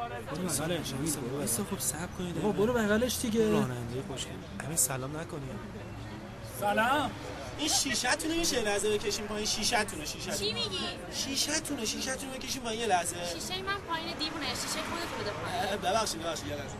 بغلش وایسا خب صبر کنید. بابا برو بغلش دیگه. راننده خوشگل. همین سلام نکنیم. سلام. این شیشه‌تونه میشه لحظه بکشیم پایین. شیشه‌تونه چی میگی؟ شیشه‌تونه بکشیم پایین یه لحظه. شیشه من پایین دیوونه، شیشه خودت بده پایین. ببخشید یه لحظه.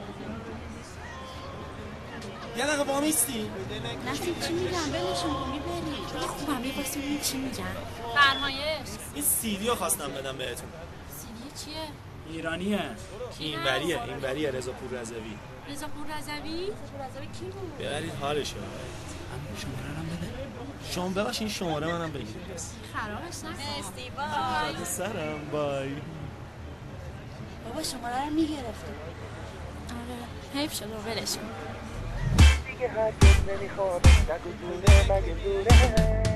یه دقیقه با میستی. نسیم چی میگن؟ بلشون کنی بریم. خوبم می‌خواستم ببینم چی میگن. فرمایش. این سیدی رو خواستم بدم بهتون. سیدی چیه؟ ایرانیه. اینوریه رضا پوررضوی. رضا پوررضوی کی بود؟ ببرید حالشو. همین شماره هم بده. شما ببخشید این شماره منم بگیرید بس. خرابش نکن. مرسی بای. بعد سرم بای. بابا شماره رو میگرفته. آره حیف شد و ولش کن. دیگه هرگز نمیخوام نگو دونه مگه دونه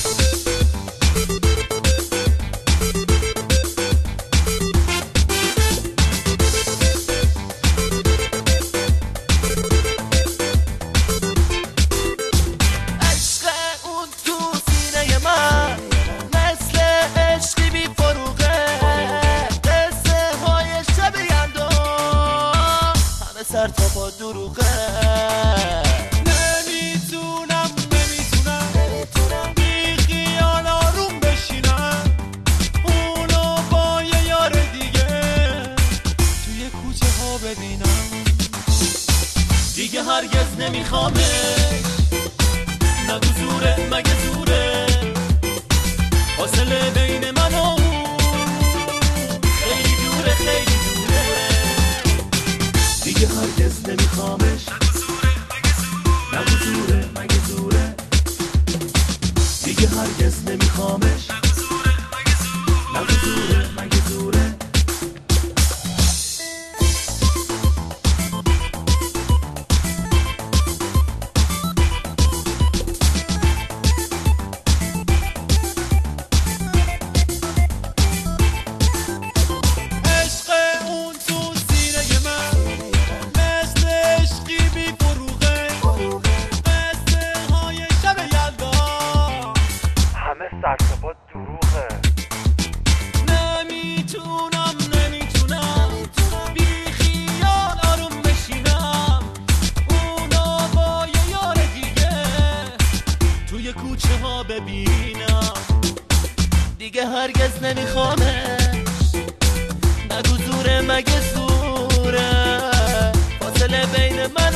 سر تا با دروغه نمیتونم بی خیال آروم بشینم اونو با یه یار دیگه توی کوچه ها ببینم دیگه هرگز نمیخوامش نگو زوره مگه زوره فاصله بین من و اون خیلی دوره دیگه هرگز نمیخوامش نگو زوره مگه زوره دیگه هرگز نمیخوامش نگو زوره مگه زوره سرسپا دروغه نمیتونم بی خیال آروم بشینم اونا با یه یار دیگه توی کوچه ها ببینم دیگه هرگز نمیخوامش نگو زوره مگه زوره فاصله بین من